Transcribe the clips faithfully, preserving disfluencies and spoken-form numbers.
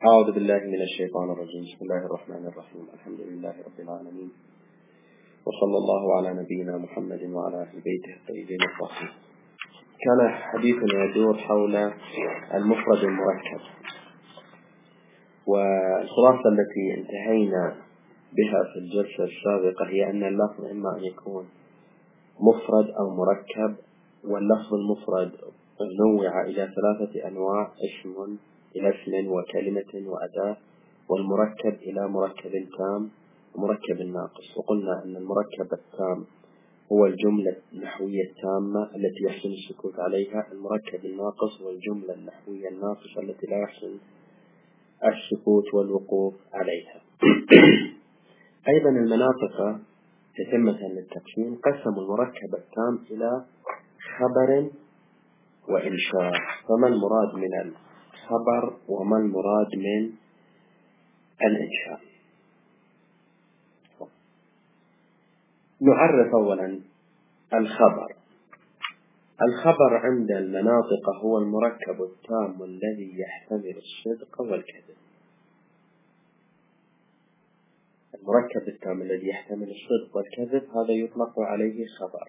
أعوذ بالله من الشيطان الرجيم. بسم الله الرحمن الرحيم. الحمد لله رب العالمين، وصلى الله على نبينا محمد وعلى أهل بيته الطيبين الطاهرين. كان حديثنا يدور حول المفرد المركب، والخلاصة التي انتهينا بها في الجلسة السابقة هي أن اللفظ إما أن يكون مفرد أو مركب، واللفظ المفرد نوع إلى ثلاثة أنواع: اسم إلى اسم وكلمة وأداة، والمركب إلى مركب تام ومركب ناقص. وقلنا أن المركب التام هو الجملة النحوية التامة التي يحسن السكوت عليها، المركب الناقص هو الجملة النحوية الناقصة التي لا يحسن السكوت والوقوف عليها. أيضا المناطق تتمة للتقسيم قسموا المركب التام إلى خبر وإنشاء. فما المراد من الخبر وما المراد من الإنشاء؟ نعرف أولا الخبر. الخبر عند المناطق هو المركب التام الذي يحتمل الصدق والكذب. المركب التام الذي يحتمل الصدق والكذب هذا يطلق عليه خبر.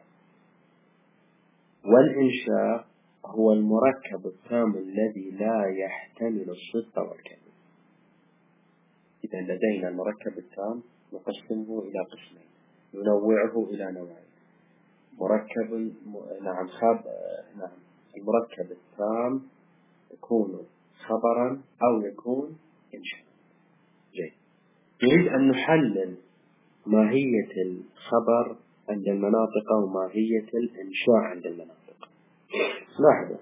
والإنشاء هو المركب التام الذي لا يحتمل الصدق والكذب. إذا لدينا المركب التام نقسمه إلى قسمين، ننوعه إلى نوعين: مركب م... نعم خب... نعم المركب التام يكون خبرا أو يكون إنشاء. جيد. نريد أن نحلل ماهية الخبر عند المناطق وماهية الإنشاء عند المناطق. لاحظوا،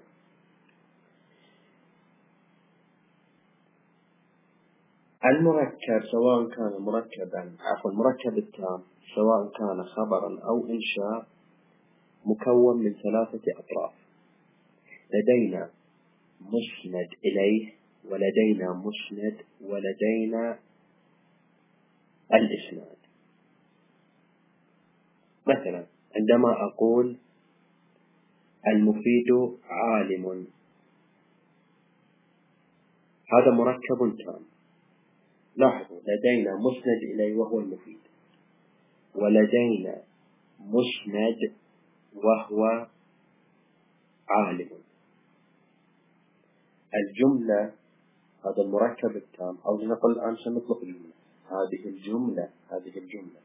المركب سواء كان مركبا عفوا المركب التام سواء كان خبرا أو إنشاء مكون من ثلاثة أطراف: لدينا مسند إليه، ولدينا مسند، ولدينا الإسناد. مثلا عندما أقول المفيد عالم، هذا مركب تام. لاحظوا، لدينا مسند إليه وهو المفيد، ولدينا مسند وهو عالم. الجملة هذا المركب التام، أو لنقل الآن سنطلق الجملة. هذه الجملة هذه الجملة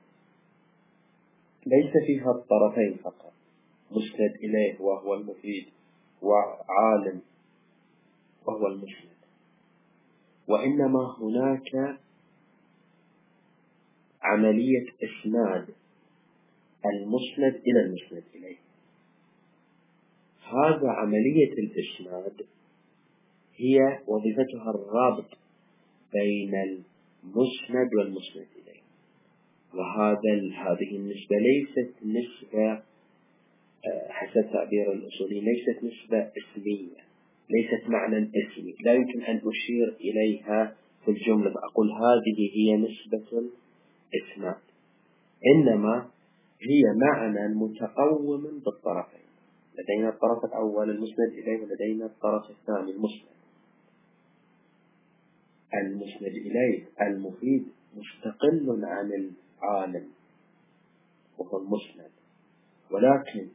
ليس فيها الطرفين فقط، مسند إليه وهو المفيد وعالم وهو المسند، وإنما هناك عملية إسناد المسند إلى المسند إليه. هذا عملية الإسناد هي وظيفتها الرابط بين المسند والمسند إليه. وهذا هذه النسبة ليست نسبة حسب تعبير الأصولي، ليست نسبة اسمية، ليست معنى اسمي لا يمكن أن أشير إليها في الجملة أقول هذه هي نسبة الإسناد، إنما هي معنى متقوم بالطرفين. لدينا الطرف الأول المسند إليه، ولدينا الطرف الثاني المسند. المسند إليه المفيد مستقل عن العالم وهو المسند، ولكن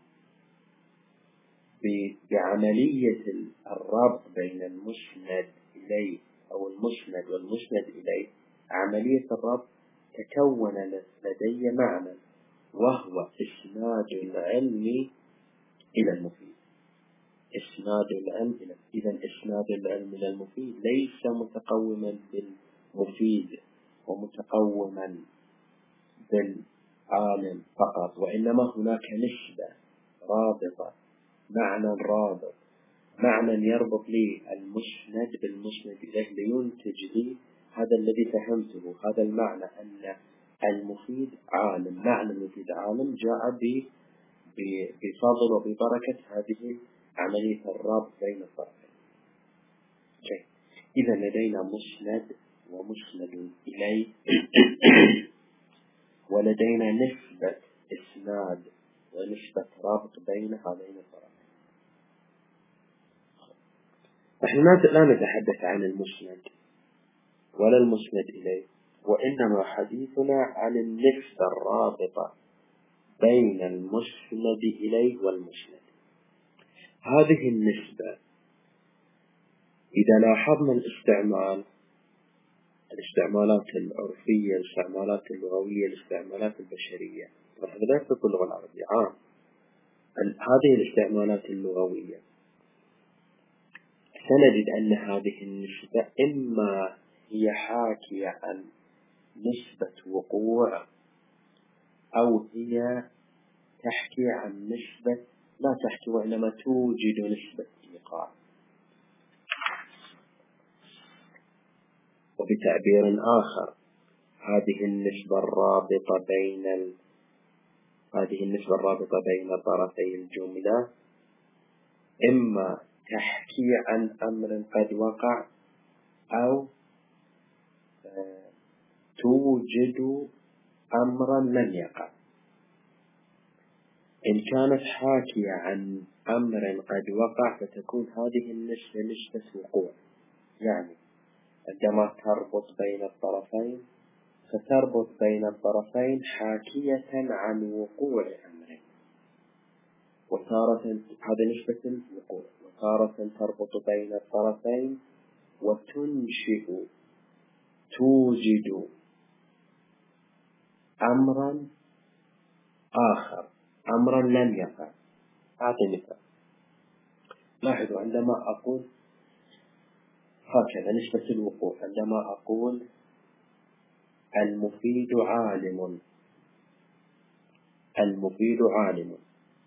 بعملية الربط بين المسند إليه أو المسند والمسند إليه، عملية الربط تكون لدي معنى وهو إسناد العلم إلى المفيد. إسناد العلم إلى إذن إسناد العلم إلى المفيد ليس متقوما بالمفيد ومتقوما بالعالم فقط، وإنما هناك نسبة رابطة، معنى رابط، معنى يربط لي المسند بالمسند إليه لينتج لي هذا الذي فهمته، هذا المعنى أن المفيد عالم. معنى المفيد عالم جاء بفضل وببركة هذه عملية الرابط بين الطرفين. إذا لدينا مسند ومسند إليه ولدينا نسبة إسناد ونسبة رابط بين هذين الطرفين. نحن لا نتحدث عن المسند، ولا المسند إليه، وإنما حديثنا عن النسبة الرابطة بين المسند إليه والمسند. هذه النسبة إذا لاحظنا الاستعمال، الاستعمالات العرفية، الاستعمالات اللغوية، الاستعمالات البشرية، هذا لا يطلق اللغة العربية عام، هذه الاستعمالات اللغوية سنجد أن هذه النسبة إما هي حاكية عن نسبة وقوع، أو هي تحكي عن نسبة لا تحكي وإنما توجد نسبة إيقاع. وبتعبير آخر، هذه النسبة الرابطة بين ال... هذه النسبة الرابطة بين طرفي الجملة إما تحكي عن أمر قد وقع، أو توجد أمرا لم يقع. إن كانت حاكية عن أمر قد وقع فتكون هذه النسبة نسبة وقوع، يعني عندما تربط بين الطرفين فتربط بين الطرفين حاكية عن وقوع أمر، وتارة هذا نسبة الوقوع، وتارة تربط بين الطرفين وتنشئ توجد أمرا آخر، أمرا لم يقع. أعطي مثال. لاحظوا عندما أقول هكذا نسبة الوقوع، عندما أقول المفيد عالم، المفيد عالم،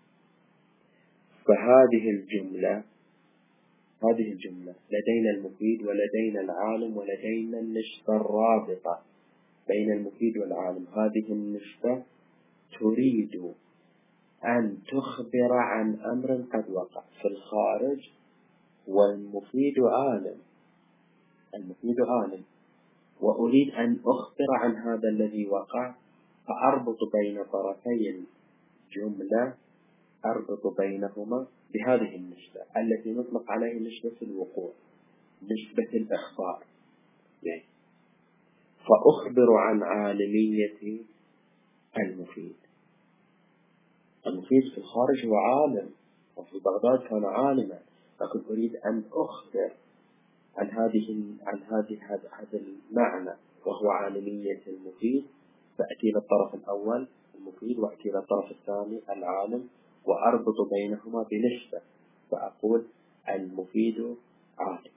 فهذه الجملة هذه الجملة لدينا المفيد ولدينا العالم ولدينا النسبة الرابطة بين المفيد والعالم. هذه النسبة تريد أن تخبر عن أمر قد وقع في الخارج، والمفيد عالم، المفيد عالم، وأريد أن أخبر عن هذا الذي وقع، فأربط بين طرفي الجملة، أربط بينهما بهذه النسبة التي نطلق عليها نسبة الوقوع، نسبة الإخبار. يعني فأخبر عن عالمية المفيد. المفيد في الخارج هو عالم، وفي بغداد كان عالما، لكن أريد أن أخبر عن هذه عن هذه هذا هذا المعنى وهو عالمية المفيد، فأتي للطرف الأول المفيد وأتي للطرف الثاني العالم، وأربط بينهما بنسبة، فأقول المفيد عالم.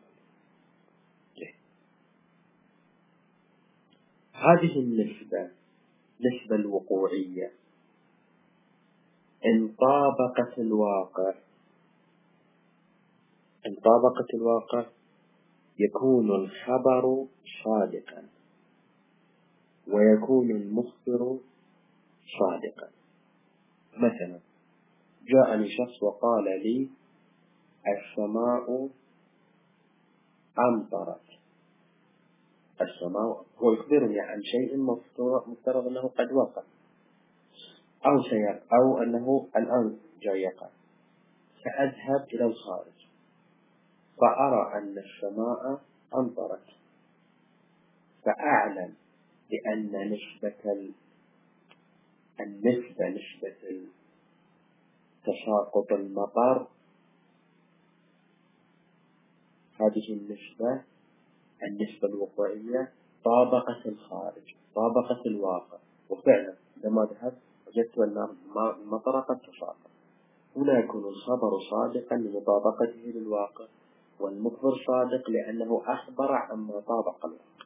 هذه النسبة نسبة الوقوعية إن طابقت الواقع إن طابقت الواقع يكون الخبر صادقا ويكون المخبر صادقا. مثلا جاءني شخص وقال لي السماء أمطرت، السماء، هو يخبرني عن شيء مفترض أنه قد وقع أو سيقع أو أنه الآن جاي يقع، فأذهب إلى الخارج فأرى أن السماء أمطرت، فأعلم بأن نسبة النسبة نسبة تساقط المطر، هذه النسبة النسبة الوقوعية طابقت الخارج، طابقت الواقع. وفعلا لما ذهبت وجدت أن المطر قد تساقط. هنا يكون الخبر صادقا لمطابقته للواقع، والمخبر صادق لأنه أخبر عما طابق الواقع.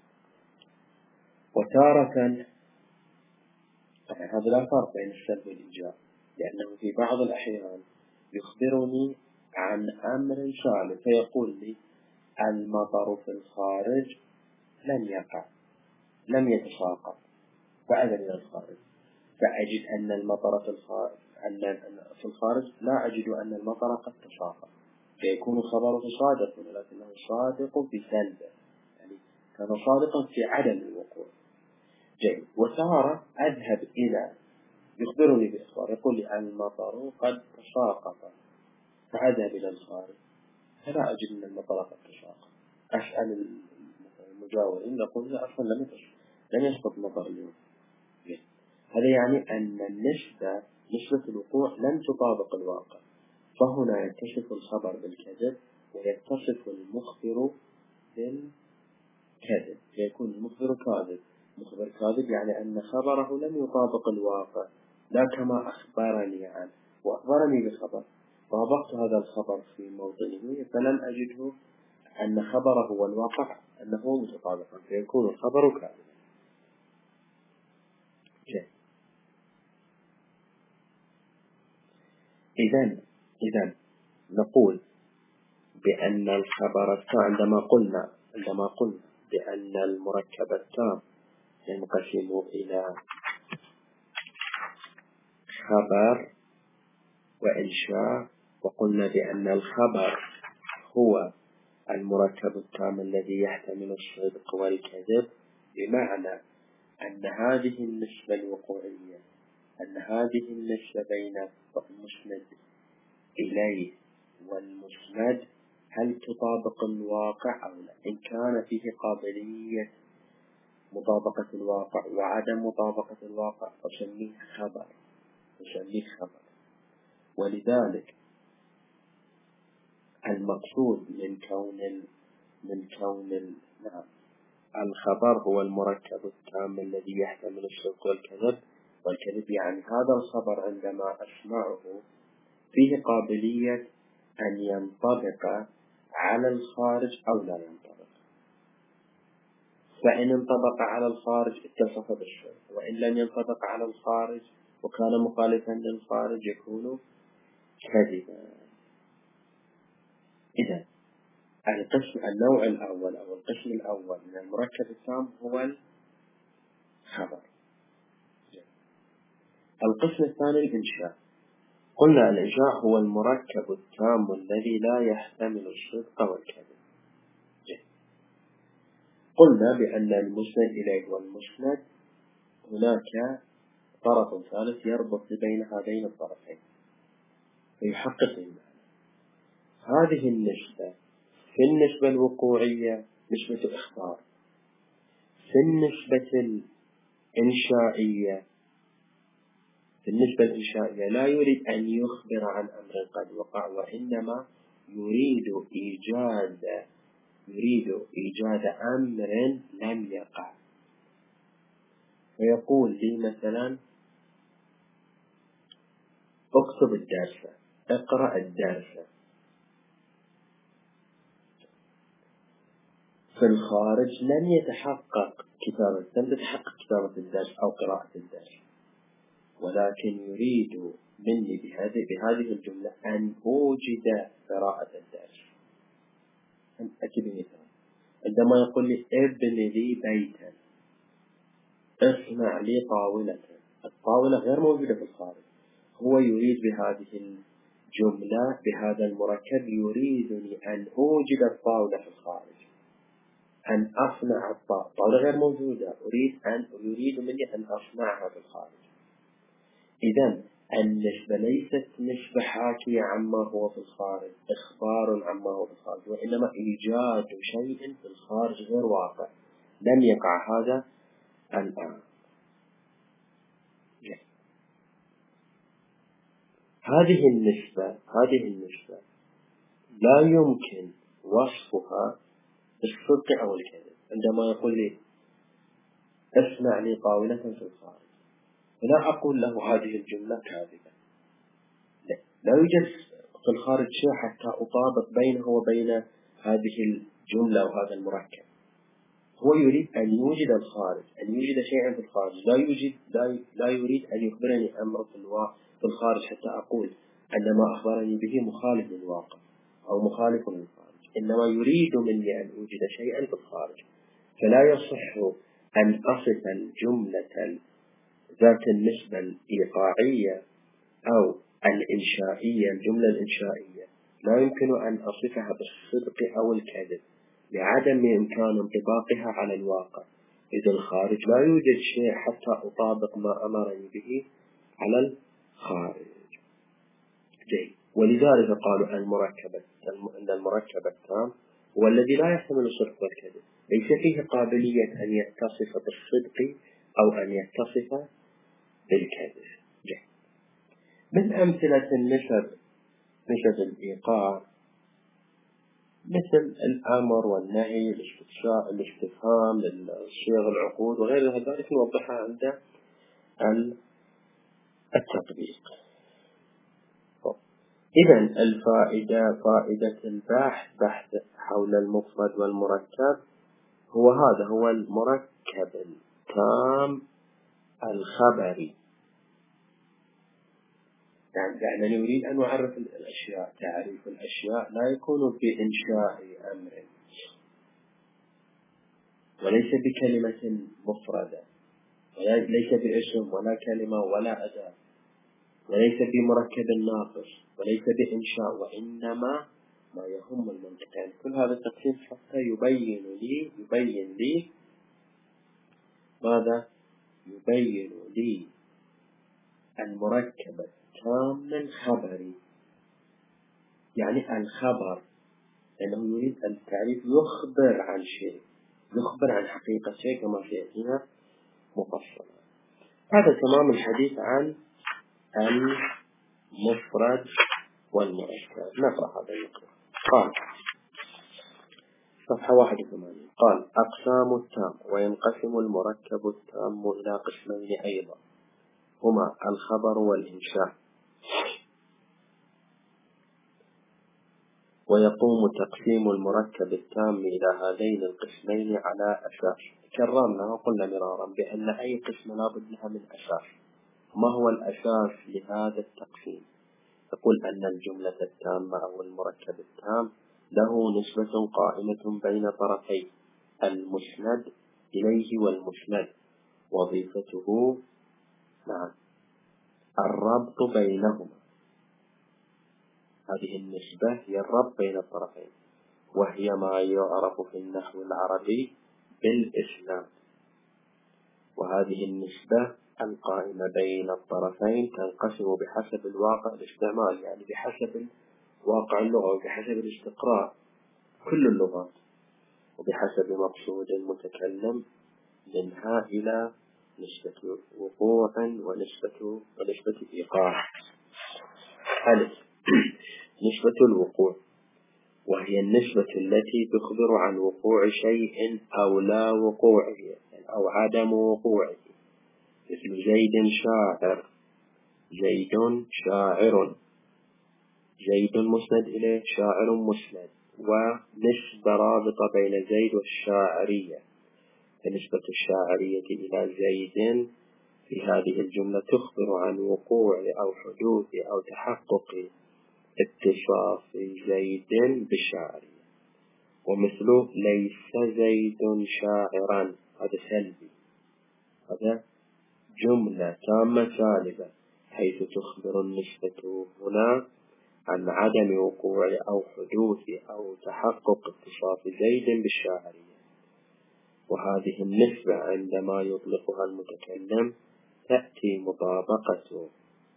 وتارة هذا لا فرق بين السلب والإيجاب، لأنه في بعض الأحيان يخبرني عن أمر سالب فيقول لي المطر في الخارج لم يقع، لم يتساقط، فأذهب إلى الخارج فأجد أن المطر في الخارج أن في الخارج لا أجد أن المطر قد تساقط، فيكون خبره صادق ولكنه صادق بسلبه، يعني كان صادقا في عدم الوقوع. جيد. وتارة أذهب إلى يخبرني بإخبار يقول لي المطر قد تساقط، فأذهب إلى الخارج فلا أجد أن المطر قد تساقط، أسأل المجاورين نقول لا أصلا لم يسقط لم يسقط مطر اليوم. هذا يعني أن النسبة نسبة الوقوع لم تطابق الواقع، فهنا يتصف الخبر بالكذب ويتصف المخبر بالكذب، فيكون المخبر كاذب. مخبر كاذب يعني أن خبره لم يطابق الواقع لا كما أخبرني عنه، وأخبرني بخبر طابقت هذا الخبر في موطنه فلم أجده أن خبره والواقع أنه متطابقا، فيكون الخبر كاذبا. إذن إذن نقول بأن الخبر التام عندما قلنا عندما قلنا بأن المركب التام ينقسم إلى خبر وإنشاء، وقلنا بأن الخبر هو المركب التام الذي يحتمل الصدق والكذب، بمعنى أن هذه النسبة الوقوعية أن هذه النسبة بين المسند إليه والمسند هل تطابق الواقع أو لا. إن كان فيه قابلية مطابقة الواقع وعدم مطابقة الواقع فسميه خبر فسميه خبر. ولذلك المقصود من كون من كون نعم الخبر هو المركب التام الذي يحتمل الصدق والكذب والكذب يعني هذا الخبر عندما أسمعه فيه قابلية أن ينطبق على الخارج أو لا ينطبق، فإن انطبق على الخارج اتصف بالصدق، وإن لم ينطبق على الخارج وكان مخالفا للخارج يكون كذبا. إذا القسم النوع الأول أو القسم الأول من المركب التام هو الخبر. القسم الثاني الإنشاء. قلنا الإنشاء هو المركب التام الذي لا يحتمل الصدق والكذب. قلنا بأن المسند إليه والمسند هناك طرف ثالث يربط بين هذين الطرفين فيحقق المعنى. هذه النسبة في النسبة الوقوعية نسبة إخبار، في النسبة الإنشائية في النسبة الإنشائية لا يريد أن يخبر عن أمر قد وقع، وإنما يريد إيجاد يريد إيجاد أمر لم يقع. فيقول لي مثلا اكتب الدرس، اقرأ الدرس. في الخارج لم يتحقق كتابة لم تتحقق كتابة الدرس أو قراءة الدرس، ولكن يريد مني بهذه بهذه الجملة أن أوجد قراءة الدرس. أكتب مثلا عندما يقول لي ابن لي بيتا، اصنع لي طاولة، الطاولة غير موجودة في الخارج، هو يريد بهذه الجملة بهذا المركب يريدني أن أوجد الطاولة في الخارج، أن أصنع الطاولة، الطاولة غير موجودة، أريد أن يريد مني أن أصنعها في الخارج. إذن النسبة ليست نسبة حاكية عما هو في الخارج، إخبار عما هو في الخارج، وإنما إيجاد شيء في الخارج غير واقع لم يقع هذا الآن. هذه النسبة هذه النسبة لا يمكن وصفها بالصدق أو الكذب. عندما يقول لي اصنع لي طاولة في الخارج، فلا أقول له هذه الجملة كاذبة، لا, لا يوجد في الخارج شيء حتى أطابق بينه وبين هذه الجملة وهذا المركب. هو يريد أن يوجد الخارج، أن يوجد شيئا في الخارج، لا يوجد لا, لا يريد أن يخبرني أمر في, الوا... في الخارج حتى أقول أن ما أخبرني به مخالف للواقع أو مخالف للخارج، إنما يريد مني أن أوجد شيئا في الخارج. فلا يصح أن أصف الجملة ذات النسبة الإيقاعية أو الإنشائية، الجملة الإنشائية لا يمكن أن أصفها بالصدق أو الكذب لعدم إمكان انطباقها على الواقع، إذا الخارج لا يوجد شيء حتى أطابق ما أمرني به على الخارج. جيد. ولذلك قالوا المركب أن المركب التام هو الذي لا يحتمل الصدق والكذب، ليس فيه قابلية أن يتصف بالصدق أو أن يتصف بالكذب. من أمثلة النسب نسب الإيقاع مثل الأمر والنهي، الاستفساء، الاستفهام، صيغ العقود وغير ذلك نوضحها عند التطبيق. إذا الفائدة فائدة البحث بحث حول المفرد والمركب هو هذا، هو المركب التام الخبري. يعني نريد أن نعرف الأشياء، تعريف الأشياء لا يكون بإنشاء أمر، وليس بكلمة مفردة، وليس باسم ولا كلمة ولا أداة، وليس بمركب ناقص، وليس بإنشاء، وإنما ما يهم المنطق. يعني كل هذا التقسيم حتى يبين لي يبين لي ماذا؟ يبين لي المركب التام الخبري، يعني الخبر، لأنه يريد التعريف يخبر عن شيء، يخبر عن حقيقة شيء كما سيأتينا مفصلا. هذا تمام الحديث عن المفرد والمركب. نقرأ هذا النقرأ. قال صفحة واحد وثمانين، قال أقسام التام، وينقسم المركب التام إلى قسمين أيضا، هما الخبر والإنشاء. ويقوم تقسيم المركب التام إلى هذين القسمين على أساس، كررنا وقلنا مرارا بأن أي قسم لا بد لها من أساس. ما هو الأساس لهذا التقسيم؟ تقول أن الجملة التامة أو المركب التام له نسبة قائمة بين طرفي المسند إليه والمسند، وظيفته نعم الربط بينهما. هذه النسبة هي الربط بين الطرفين، وهي ما يعرف في النحو العربي بالإسناد. وهذه النسبة القائمة بين الطرفين تنقسم بحسب الواقع الاستعمال، يعني بحسب واقع اللغة وبحسب الاستقراء كل اللغات، وبحسب مقصود المتكلم منها إلى نسبة وقوع ونسبة ونسبة إيقاع. ألف نسبة الوقوع، وهي النسبة التي تخبر عن وقوع شيء أو لا وقوعه أو عدم وقوعه، مثل زيد شاعر، زيد شاعر، زيد مسند إليه، شاعر مسند. ونسبة رابطة بين زيد والشاعرية، فنسبة الشاعرية إلى زيد في هذه الجملة تخبر عن وقوع أو حدوث أو تحقق اتصاف زيد بالشاعرية. ومثله ليس زيد شاعرا، هذا سلبي، هذا جملة تامة سالبة، حيث تخبر النسبة هنا عن عدم وقوع أو حدوث أو تحقق اتصاف زيد بالشاعرية. وهذه النسبة عندما يطلقها المتكلم تأتي مطابقة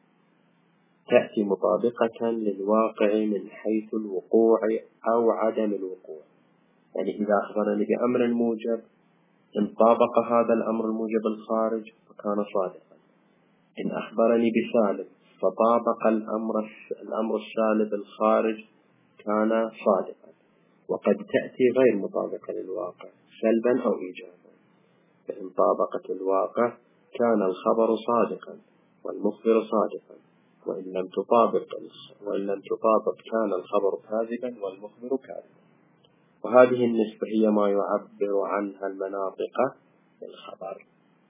تأتي مطابقة للواقع من حيث الوقوع أو عدم الوقوع. يعني إذا أخبرني بأمر موجب إن طابق هذا الأمر الموجب الخارج فكان صادقا، إن أخبرني بسالب فطابق الأمر الأمر السالب الخارج كان صادقا. وقد تأتي غير مطابقة للواقع سلبا أو إيجابا، فإن طابقت الواقع كان الخبر صادقا والمخبر صادقا، وإن لم تطابق وإن لم تطابق كان الخبر كاذبا والمخبر كاذبا. وهذه النسبة هي ما يعبر عنها المناطق بالخبر.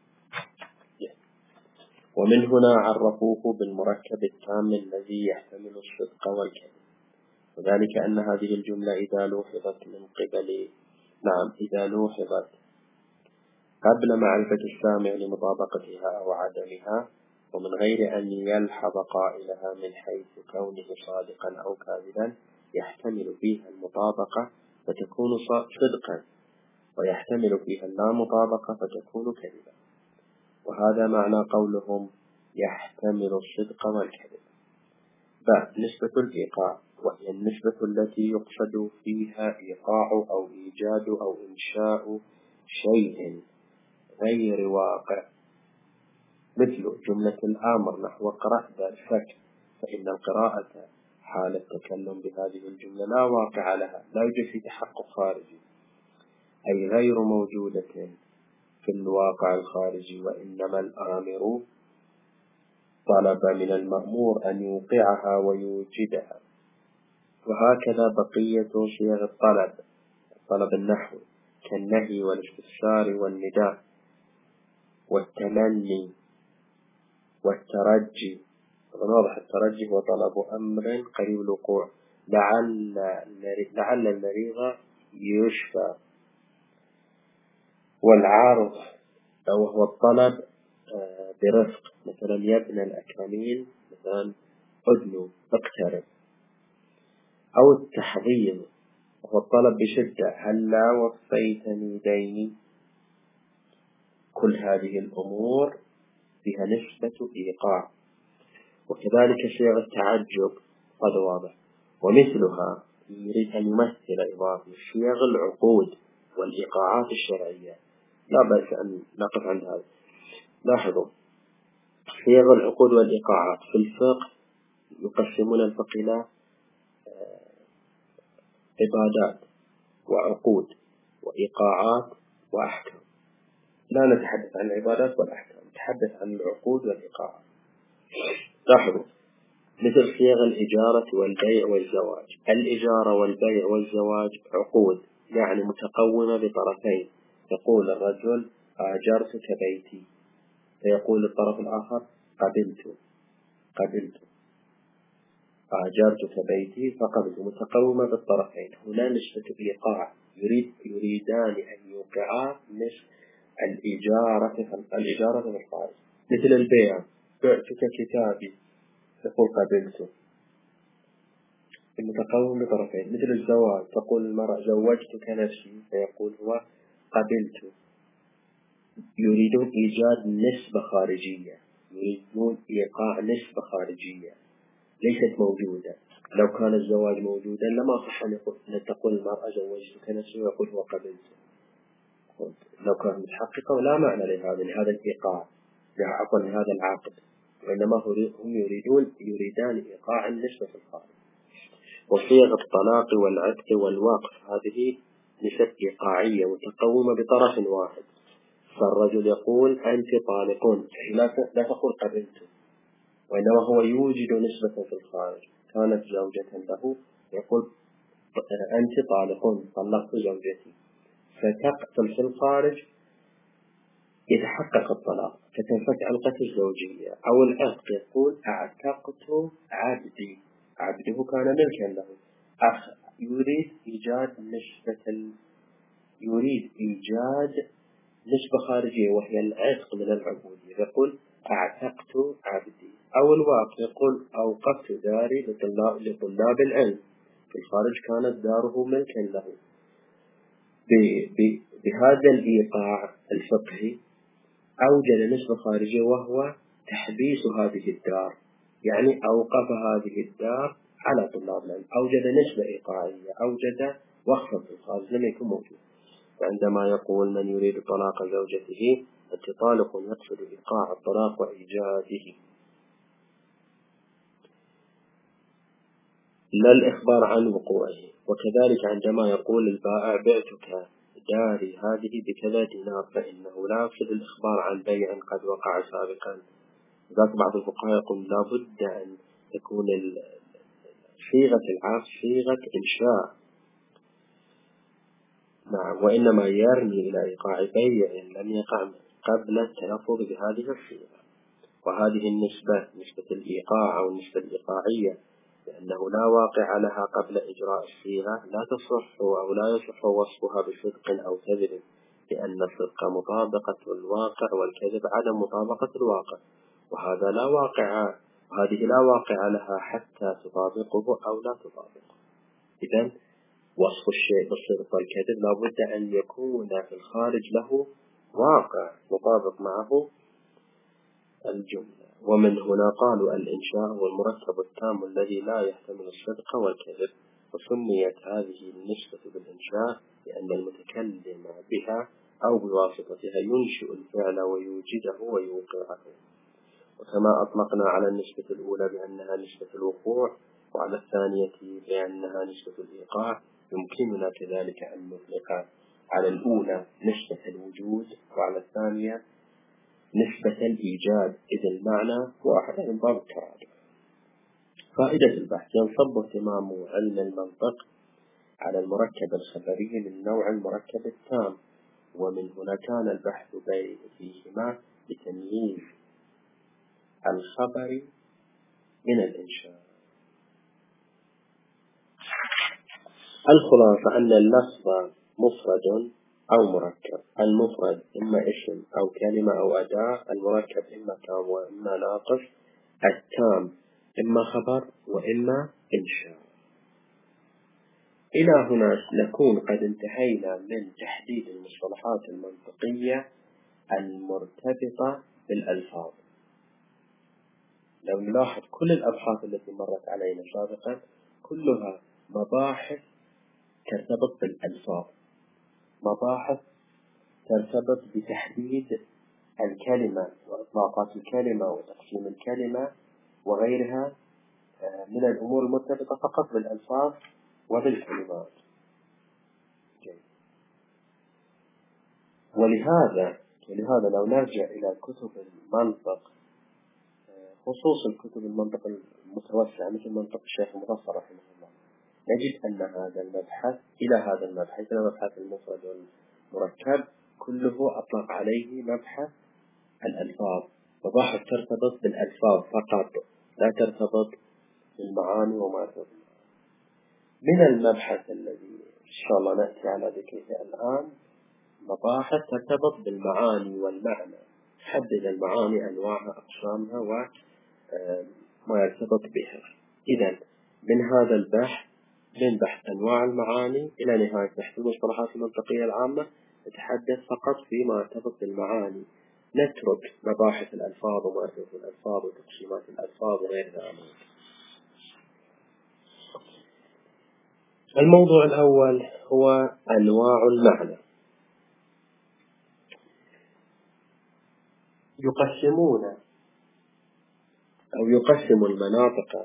ومن هنا عرفوه بالمركب التام الذي يحتمل الصدق والكذب، وذلك أن هذه الجملة إذا لوحظت من قبل نعم إذا لوحظت قبل معرفة السامع لمطابقتها أو عدمها، ومن غير أن يلحظ قائلها من حيث كونه صادقا أو كاذبا، يحتمل فيها المطابقة فتكون صدقا، ويحتمل فيها اللا مطابقة فتكون كذبا. وهذا معنى قولهم يحتمل الصدق والكذب. ب نسبة الإيقاع، وهي النسبة التي يقصد فيها إيقاع أو إيجاد أو إنشاء شيء غير واقع، مثل جملة الأمر نحو اقرأ بالفك، فإن القراءة حال التكلم بهذه الجملة لا واقع لها، لا يوجد في تحقق خارجي، أي غير موجودة في الواقع الخارجي، وإنما الآمر طلب من المأمور أن يوقعها ويوجدها. وهكذا بقية صيغ الطلب، الطلب النحوي كالنهي والاستفسار والنداء والتمني والترجي. واضح الترجي هو طلب أمر قريب الوقوع، لعل لعل المريض يشفى. والعارض وهو الطلب برفق، مثلا يا ابن الأكرمين، مثلا أدنو اقترب. أو التحضير وهو الطلب بشدة، هلا وفيتني ديني. كل هذه الأمور فيها نسبة إيقاع. وكذلك صيغ التعجب هذا واضح، ومثلها يريد أن يمثل إضافة صيغ العقود والإيقاعات الشرعية. لا بأس أن نقف عند هذا. لاحظوا صيغ العقود والإيقاعات في الفقه يقسمون الفقه إلى عبادات وعقود وإيقاعات وأحكام. لا نتحدث عن العبادات والأحكام، نتحدث عن العقود والإيقاعات. لاحظوا مثل صيغ الإجارة والبيع والزواج. الإجارة والبيع والزواج عقود، يعني متقومة بطرفين. يقول الرجل آجرتك بيتي، فيقول الطرف الآخر قبلت قبلت آجرتك بيتي فقبلت، متقومة بالطرفين. هنا نسبة إيقاع، يريد يريدان أن يوقعا نسبة الإجارة الإجارة في الخارج. مثل البيع، بعتك كتابي، يقول قبلت، المتقوم بطرفين. مثل الزواج، تقول المرأة زوجتك نفسي، فيقول هو قبلت. يريدون إيجاد نسبة خارجية، يريدون إيقاع نسبة خارجية ليست موجودة. لو كان الزواج موجودا لما صح أن تقول المرأة زوجتك نفسي ويقول هو قبلت. لو كانت متحققة لا معنى لهذا لهذا الإيقاع، عفوا لهذا العقد، وإنما هم يريدون يريدان إيقاع النسبة في الخارج. وصيغ الطلاق والعتق والوقف هذه نسب إيقاعية متقومة بطرف واحد. فالرجل يقول أنت طالق، لا تقول قبلت، وإنما هو يوجد نسبة في الخارج. كانت زوجة له، يقول أنت طالق، طلقت زوجتي، فتقتل في الخارج يتحقق الطلاق، فتنفك علقة الزوجية. أو العتق، يقول أعتقت عبدي، عبده كان ملكا له. أخ يريد إيجاد نسبة ال... يريد إيجاد نسبة خارجية وهي العتق من العبودية، يقول أعتقت عبدي. أو الواقع، يقول أوقفت داري لطلاب, لطلاب العلم، في الخارج كانت داره ملكا له. ب... ب... بهذا الإيقاع الفقهي أوجد نسبة خارجية وهو تحبيس هذه الدار، يعني أوقف هذه الدار على طلاب العلم، أوجد نسبة إيقاعية، أوجد وقفا في الخارج لم يكن موجود. وعندما يقول من يريد طلاق زوجته أنت طالق، يقصد إيقاع الطلاق وإيجاده، لا الإخبار عن وقوعه. وكذلك عندما يقول البائع بعتك داري هذه بكذا دينار، فإنه لا يقصد الإخبار عن بيع قد وقع سابقا. ذات بعض الفقهاء يقول لا بد أن تكون صيغة العقد صيغة إنشاء، نعم، وإنما يرمي إلى إيقاع بيع لم يقع قبل التلفظ بهذه الصيغة. وهذه النسبة نسبة الإيقاع أو النسبة الإيقاعية، لأنه لا واقع لها قبل إجراء الصيغة، لا تصح أو لا يصح وصفها بصدق أو كذب، لأن الصدق مطابقة الواقع والكذب عدم مطابقة الواقع، وهذا لا واقع وهذه لا واقع لها حتى تطابقه أو لا تطابقه. إذن وصف الشيء بالصدق والكذب لا بد أن يكون في الخارج له واقع مطابق معه الجملة. ومن هنا قالوا الإنشاء هو المركب التام الذي لا يحتمل الصدق والكذب، وسميت هذه النسبة بالإنشاء لأن المتكلم بها أو بواسطتها ينشئ الفعل ويوجده ويوقعه. وكما أطلقنا على النسبة الأولى بأنها نسبة الوقوع، وعلى الثانية بأنها نسبة الإيقاع، يمكننا كذلك أن نطلق على الأولى نسبة الوجود، وعلى الثانية نسبة الإيجاد، إذ المعنى واحد من باب الترادف. فائدة البحث: ينصب اهتمام علم المنطق على المركب الخبري من نوع المركب التام، ومن هنا كان البحث فيهما بتمييز الخبر من الإنشاء. الخلاصة أن اللفظ مفرد أو مركب. المفرد إما اسم أو كلمة أو أداة، المركب إما تام وإما ناقص، التام إما خبر وإما إنشاء. إلى هنا نكون قد انتهينا من تحديد المصطلحات المنطقية المرتبطة بالألفاظ. لو نلاحظ كل الأبحاث التي مرت علينا سابقا كلها مباحث ترتبط بالألفاظ، مباحث ترتبط بتحديد الكلمة وإطلاقات الكلمة وتقسيم الكلمة وغيرها من الأمور المرتبطة فقط بالألفاظ وبالكلمات. ولهذا ولهذا لو نرجع إلى كتب المنطق، خصوصا الكتب المنطق المتوسعة مثل منطق الشيخ المظفر رحمه الله، نجد أن هذا المبحث إلى هذا المبحث إلى مبحث المفرد والمركب كله أطلق عليه مبحث الألفاظ، مباحث ترتبط بالألفاظ فقط لا ترتبط بالمعاني وما ترتبط. من المبحث الذي إن شاء الله نأتي على ذكره الآن مباحث ترتبط بالمعاني والمعنى، تحدد المعاني أنواعها أقسامها وما يرتبط بها. إذن من هذا البحث من بحث أنواع المعاني إلى نهاية بحث المصطلحات المنطقية العامة نتحدث فقط فيما يرتبط بالمعاني، نترك مباحث الألفاظ وما يرتبط بالألفاظ وتقسيمات الألفاظ وغير ذلك. الموضوع الأول هو أنواع المعنى. يقسمون أو يقسم المناطق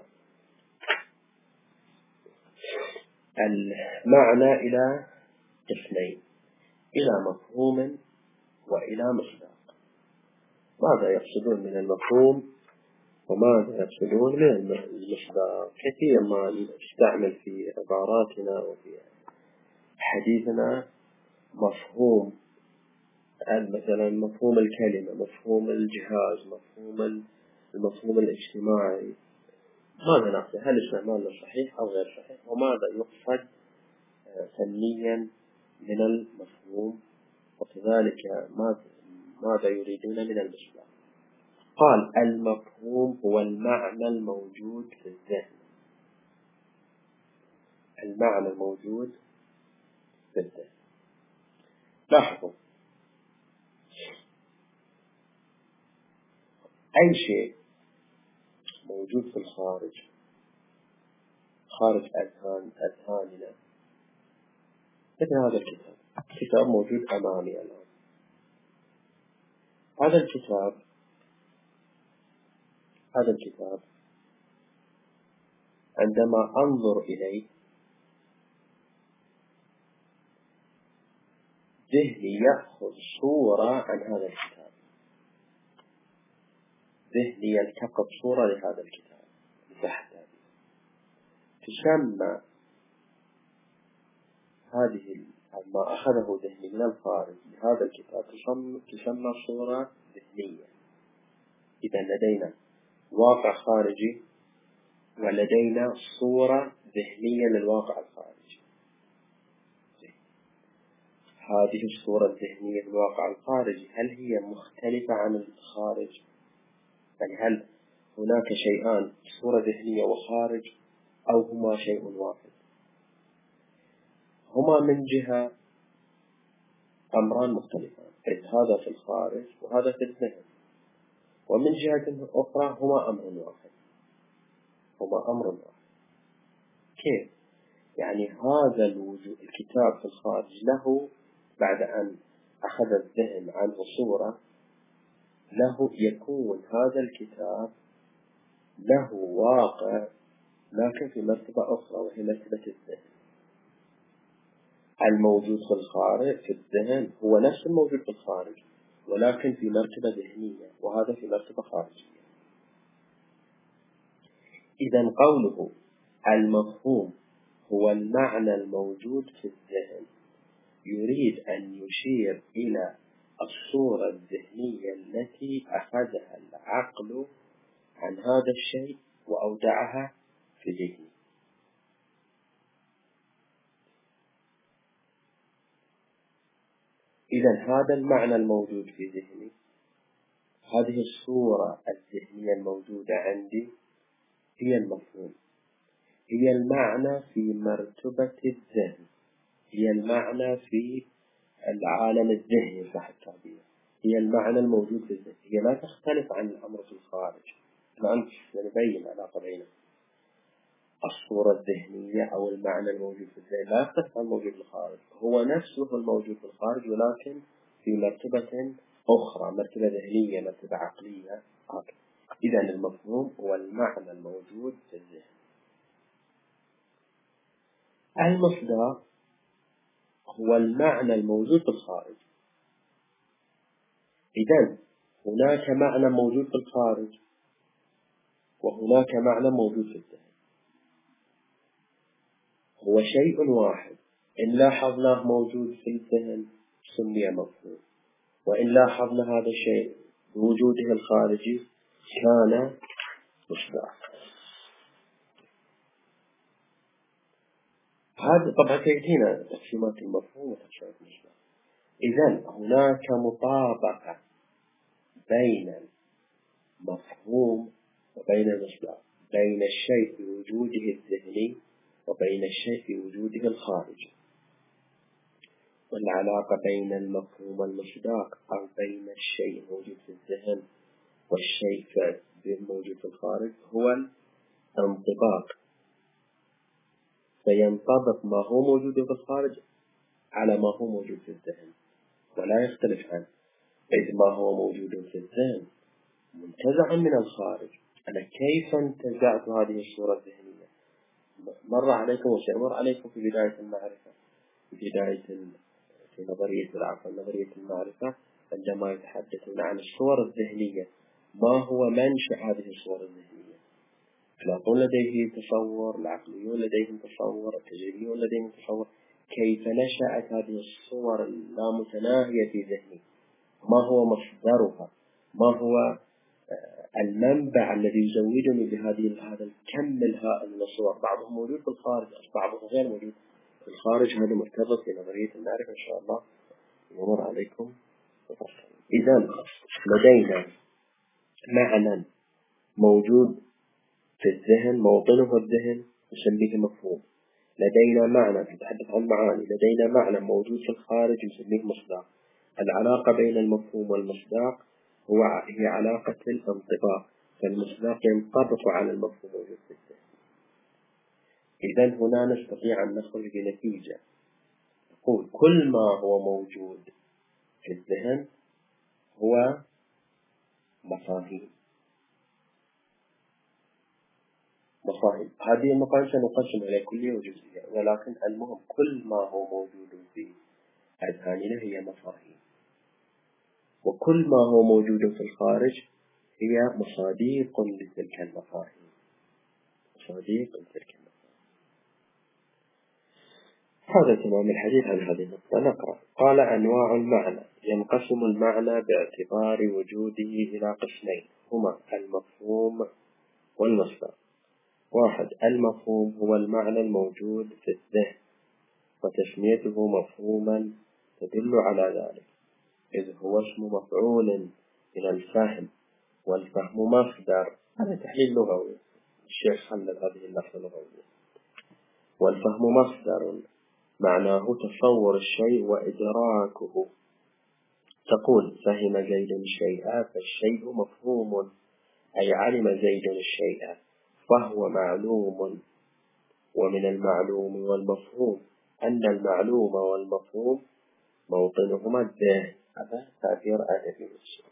المعنى إلى قسمين، إلى مفهوم وإلى مصداق. ماذا يقصدون من المفهوم وماذا يقصدون من المصداق؟ كثير ما نستعمل في عباراتنا وفي حديثنا مفهوم، مثلا مفهوم الكلمة، مفهوم الجهاز، مفهوم المفهوم الاجتماعي. ماذا نقصد؟ هل استعمالنا صحيح أو غير صحيح؟ وماذا يقصد فنيا من المفهوم؟ وكذلك ماذا يريدون من المصداق؟ قال المفهوم هو المعنى الموجود في الذهن، المعنى الموجود في الذهن. لاحظوا أي شيء موجود في الخارج، خارج أذهان أذهاننا، مثل هذا الكتاب، كتاب موجود أمامي الآن. هذا الكتاب هذا الكتاب عندما أنظر إليه ذهني يأخذ صورة عن هذا الكتاب، ذهني يلتقط صورة لهذا الكتاب تحت تسمى هذه ما أخذه ذهني من الخارج لهذا الكتاب تسمى صورة ذهنية. إذا لدينا واقع خارجي ولدينا صورة ذهنية للواقع الخارجي. هذه الصورة الذهنية للواقع الخارجي هل هي مختلفة عن الخارج؟ يعني هل هناك شيئان صورة ذهنية وخارج أو هما شيء واحد؟ هما من جهة أمران مختلفان، هذا في الخارج وهذا في الذهن. ومن جهة أخرى هما أمر واحد، هما أمر واحد. كيف؟ يعني هذا الوجود الكتاب في الخارج له بعد أن أخذ الذهن عنه صورة، له يكون هذا الكتاب له واقع لكن في مرتبة أخرى، وهي مرتبة الذهن. الموجود في الخارج في الذهن هو نفس الموجود في الخارج، ولكن في مرتبة ذهنية، وهذا في مرتبة خارجية. إذن قوله المفهوم هو المعنى الموجود في الذهن يريد أن يشير إلى الصورة الذهنية التي أخذها العقل عن هذا الشيء وأودعها في ذهنه. إذن هذا المعنى الموجود في ذهني، هذه الصورة الذهنية الموجودة عندي هي المفهوم، هي المعنى في مرتبة الذهن، هي المعنى في العالم الذهني صح التعبير، هي المعنى الموجود في الذهن، هي لا تختلف عن الأمر في الخارج. الآن نبين علاقة بين الصورة الذهنية أو المعنى الموجود في الذهن لا يختلف عن الموجود في الخارج، هو نفسه الموجود في الخارج ولكن في مرتبة أخرى، مرتبة ذهنية، مرتبة عقلية. إذا المفهوم هو المعنى الموجود في الذهن. المصداق هو المعنى الموجود في الخارج. إذن هناك معنى موجود في الخارج وهناك معنى موجود في الذهن، هو شيء واحد. إن لاحظناه موجود في الذهن سمي مفهوم، وإن لاحظنا هذا الشيء بوجوده الخارجي كان مصداق. هذا طبعا سيأتينا تقسيمات المفهوم وتقسيمات المصداق. إذن هناك مطابقة بين المفهوم وبين المصداق، بين الشيء في وجوده الذهني وبين الشيء في وجوده الخارجي. والعلاقة بين المفهوم والمصداق أو بين الشيء الموجود في الذهن والشيء الموجود في الخارج هو الانطباق، فينطبق ما هو موجود في الخارج على ما هو موجود في الذهن ولا يختلف عنه. إذ ما هو موجود في الذهن منتزع من الخارج. أنا كيف انتزعت هذه الصورة الذهنية؟ مر عليكم وسيمر عليكم في بداية المعرفة، في بداية في نظرية العقل، نظرية المعرفة، عندما يتحدثون عن الصور الذهنية، ما هو منشأ هذه الصور الذهنية؟ أفلاطون لديه تصور، العقليون لديهم تصور، التجريبيون لديهم تصور. كيف نشأت هذه الصور اللامتناهية في ذهني؟ ما هو مصدرها؟ ما هو المنبع الذي يزودني بهذه هذا الكم الهائل من الصور؟ بعضهم موجود في الخارج، بعضهم غير موجود في الخارج. هذا مرتبط في نظرية المعرفة إن شاء الله يمر عليكم. إذن لدينا معنى موجود في الذهن، موطنه الذهن، نسميه مفهوم. لدينا معنى نتحدث عن معاني، لدينا معنى موجود في الخارج نسميه مصداق. العلاقة بين المفهوم والمصداق هو هي علاقة الانطباق، فالمصداق ينطبق على المفهوم الموجود في الذهن. إذن هنا نستطيع أن نخرج بنتيجة نقول كل ما هو موجود في الذهن هو مفاهيم. مفاهيم هذه المفاهيم سنقسم إلى كلية وجزئية، ولكن المهم كل ما هو موجود في أذهاننا هي مفاهيم، وكل ما هو موجود في الخارج هي مصاديق لتلك المفاهيم، مصاديق لتلك المفاهيم. هذا تمام الحديث عن هذه النقطة. نقرأ. قال أنواع المعنى: ينقسم المعنى باعتبار وجوده إلى قسمين هما المفهوم والمصداق. واحد: المفهوم هو المعنى الموجود في الذهن، وتسميته مفهوما تدل على ذلك، إذ هو اسم مفعول من الفهم، والفهم مصدر. هذا تحليل لغوي، الشيخ حلل هذه اللفظة اللغوية. والفهم مصدر معناه تصور الشيء وإدراكه، تقول فهم زيد الشيء فالشيء مفهوم، أي علم زيد الشيء فهو معلوم. ومن المعلوم والمفهوم أن المعلوم والمفهوم موطنهما الذهن. هذا تعبير أدبي.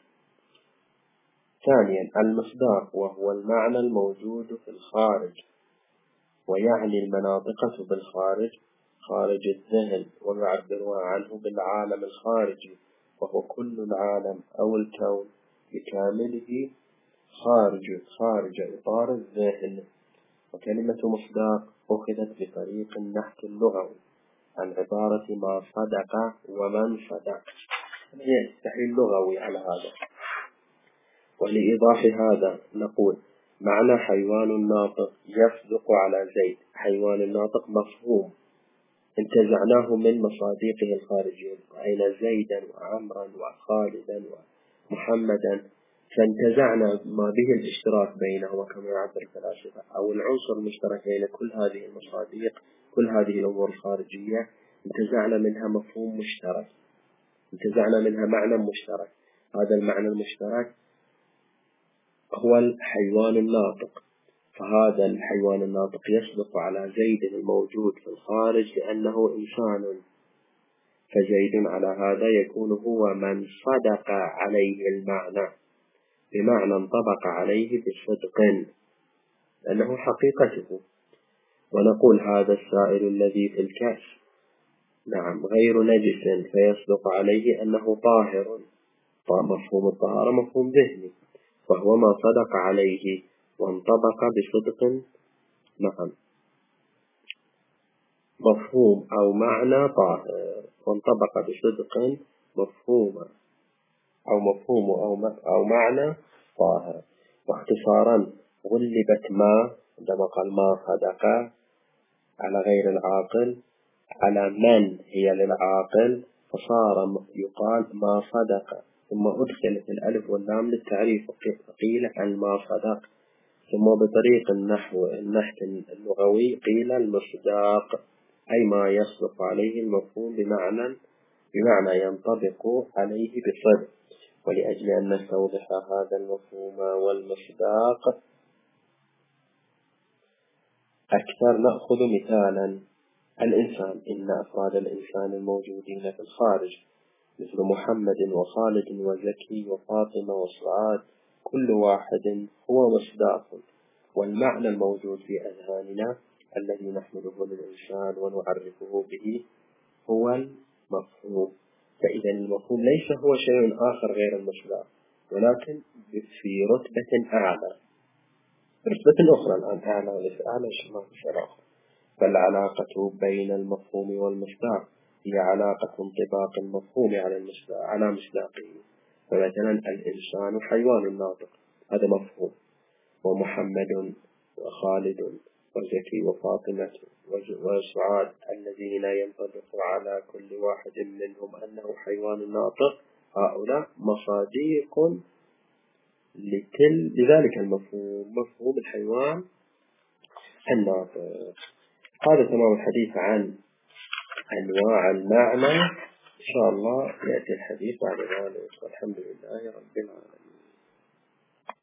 ثانيا المصداق، وهو المعنى الموجود في الخارج، ويعني المناطق بالخارج خارج الذهن، ويعبر عنه بالعالم الخارجي، وهو كل العالم أو الكون بكامله خارج خارج إطار الذهن. وكلمة مصداق أخذت بطريق النحت اللغوي عن عبارة ما صدق ومن صدق، هي التحليل اللغوي على هذا. ولإيضاح هذا نقول معنى حيوان الناطق يصدق على زيد. حيوان الناطق مفهوم انتزعناه من مصادقه الخارجية، رأينا زيدا وعمرا وخالدا ومحمدا، فانتزعنا ما به الاشتراك بينهما كما يعبر الفلاسفة، أو العنصر المشترك بين كل هذه المصادق، كل هذه الأمور الخارجية، انتزعنا منها مفهوم مشترك، انتزعنا منها معنى مشترك. هذا المعنى المشترك هو الحيوان الناطق. فهذا الحيوان الناطق يصدق على زيد الموجود في الخارج لأنه إنسان، فزيد على هذا يكون هو من صدق عليه المعنى، بمعنى انطبق عليه بصدق لأنه حقيقته. ونقول هذا السائل الذي في الكأس نعم غير نجس، فيصدق عليه أنه طاهر. مفهوم الطهارة مفهوم ذهني، فهو ما صدق عليه وانطبق بصدق. نعم مفهوم أو معنى طاهر وانطبق بصدق مفهوم أو مفهوم أو, أو معنى طاهر. واختصارا غلبت ما عندما قال ما صدق على غير العاقل على من هي للعاقل، فصار يقال ما صدق، ثم أدخلت الألف واللام للتعريف قيل عن ما صدق، ثم بطريق النحو النحت اللغوي قيل المصداق، أي ما يصدق عليه المفهوم بمعنى بمعنى ينطبق عليه بصدق. ولأجل أن نستوضح هذا المفهوم والمصداق أكثر نأخذ مثالا الإنسان. إن أفراد الإنسان الموجودين في الخارج مثل محمد وخالد وزكي وفاطمة وسعاد كل واحد هو مصداق، والمعنى الموجود في أذهاننا الذي نحمله للإنسان ونعرفه به هو المفهوم. فإذا المفهوم ليس هو شيء آخر غير المصداق، ولكن في رتبة أعلى، رتبة أخرى الآن أعلى وليس أعلى ما في شيء آخر. فالعلاقة بين المفهوم والمصداق هي علاقة انطباق المفهوم على المصداق على مصداقه. فمثلا الإنسان حيوان ناطق، هذا مفهوم، ومحمد وخالد وزكي وفاطمة وسعاد الذين ينطبق على كل واحد منهم أنه حيوان ناطق، هؤلاء مصادق لكل لذلك المفهوم، مفهوم الحيوان الناطق. هذا تمام الحديث عن أنواع المعنى. إن شاء الله يأتي الحديث بعد ذلك، والحمد لله رب العالمين.